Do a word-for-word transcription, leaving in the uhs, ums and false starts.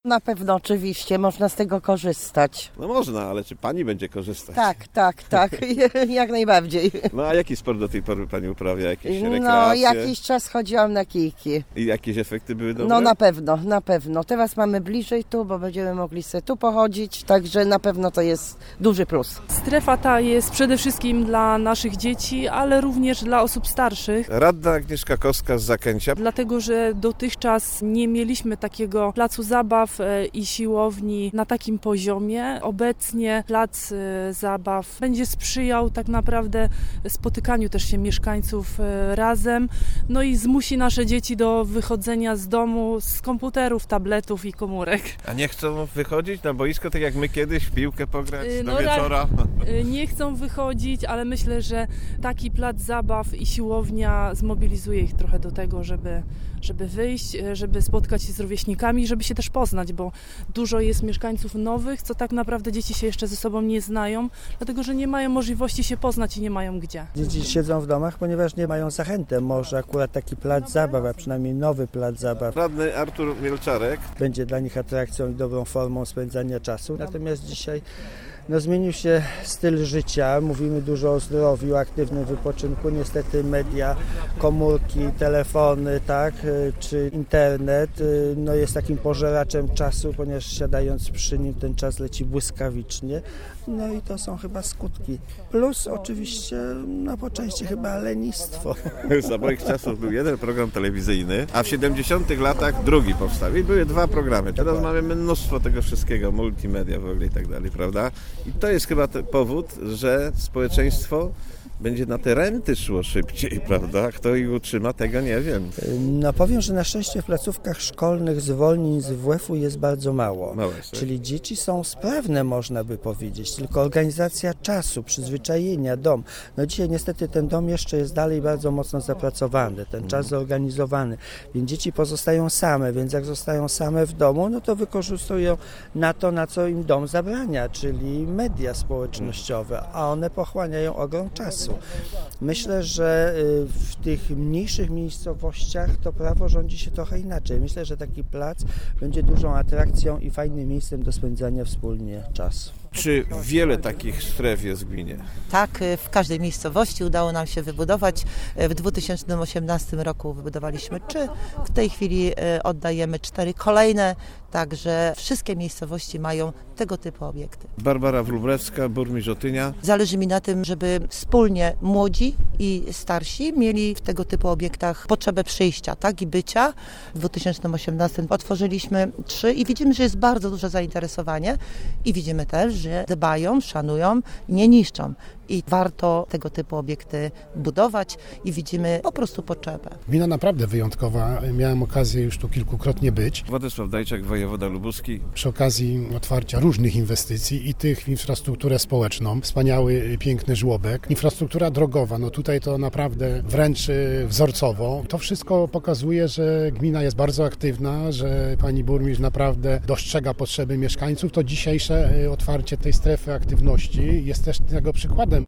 Na pewno, oczywiście, można z tego korzystać. No można, ale czy pani będzie korzystać? Tak, tak, tak, jak najbardziej. No a jaki sport do tej pory pani uprawia? Jakieś No, rekreacje? jakiś czas chodziłam na kijki. I jakieś efekty były dobre? No na pewno, na pewno. Teraz mamy bliżej tu, bo będziemy mogli sobie tu pochodzić, także na pewno to jest duży plus. Strefa ta jest przede wszystkim dla naszych dzieci, ale również dla osób starszych. Radna Agnieszka Kostka z Zakęcia. Dlatego, że dotychczas nie mieliśmy takiego placu zabaw i siłowni na takim poziomie. Obecnie plac zabaw będzie sprzyjał tak naprawdę spotykaniu też się mieszkańców razem, no i zmusi nasze dzieci do wychodzenia z domu z komputerów, tabletów i komórek. A nie chcą wychodzić na boisko, tak jak my kiedyś, w piłkę pograć do no, wieczora? Nie chcą wychodzić, ale myślę, że taki plac zabaw i siłownia zmobilizuje ich trochę do tego, żeby, żeby wyjść, żeby spotkać się z rówieśnikami, żeby się też poznać, bo dużo jest mieszkańców nowych, co tak naprawdę dzieci się jeszcze ze sobą nie znają, dlatego że nie mają możliwości się poznać i nie mają gdzie. Dzieci siedzą w domach, ponieważ nie mają zachęty. Może akurat taki plac zabaw, a przynajmniej nowy plac zabaw Radny Artur Mielczarek. będzie dla nich atrakcją i dobrą formą spędzania czasu. Natomiast dzisiaj no, zmienił się styl życia. Mówimy dużo o zdrowiu, aktywnym wypoczynku. Niestety media, komórki, telefony, tak, czy internet no, jest takim pożeraczem czasu, ponieważ siadając przy nim ten czas leci błyskawicznie. No i to są chyba skutki. Plus oczywiście, no po części chyba lenistwo. Za moich czasów był jeden program telewizyjny, a w siedemdziesiątych latach drugi powstał. I były dwa programy. Teraz mamy mnóstwo tego wszystkiego, multimedia w ogóle i tak dalej, prawda? I to jest chyba ten powód, że społeczeństwo będzie na te renty szło szybciej, prawda? Kto ich utrzyma, tego nie wiem. No powiem, że na szczęście w placówkach szkolnych zwolnień z W F u jest bardzo mało. Mało jest, tak? Czyli dzieci są sprawne, można by powiedzieć, tylko organizacja czasu, przyzwyczajenia, dom. No dzisiaj niestety ten dom jeszcze jest dalej bardzo mocno zapracowany, ten czas zorganizowany, więc dzieci pozostają same, więc jak zostają same w domu, no to wykorzystują na to, na co im dom zabrania, czyli media społecznościowe, a one pochłaniają ogrom czasu. Myślę, że w tych mniejszych miejscowościach to prawo rządzi się trochę inaczej. Myślę, że taki plac będzie dużą atrakcją i fajnym miejscem do spędzania wspólnie czasu. Czy wiele takich stref jest w gminie? Tak, w każdej miejscowości udało nam się wybudować. W dwa tysiące osiemnastym roku wybudowaliśmy trzy, w tej chwili oddajemy cztery kolejne, także wszystkie miejscowości mają tego typu obiekty. Barbara Wróblewska, burmistrz Otynia. Zależy mi na tym, żeby wspólnie młodzi i starsi mieli w tego typu obiektach potrzebę przyjścia, tak, i bycia. W dwa tysiące osiemnastym otworzyliśmy trzy i widzimy, że jest bardzo duże zainteresowanie i widzimy też, że dbają, szanują, nie niszczą. I warto tego typu obiekty budować i widzimy po prostu potrzebę. Gmina naprawdę wyjątkowa. Miałem okazję już tu kilkukrotnie być. Władysław Dajczak, wojewoda lubuski. Przy okazji otwarcia różnych inwestycji i tych w infrastrukturę społeczną. Wspaniały, piękny żłobek. Infrastruktura drogowa, no tutaj to naprawdę wręcz wzorcowo. To wszystko pokazuje, że gmina jest bardzo aktywna, że pani burmistrz naprawdę dostrzega potrzeby mieszkańców. To dzisiejsze otwarcie tej strefy aktywności jest też tego przykładem.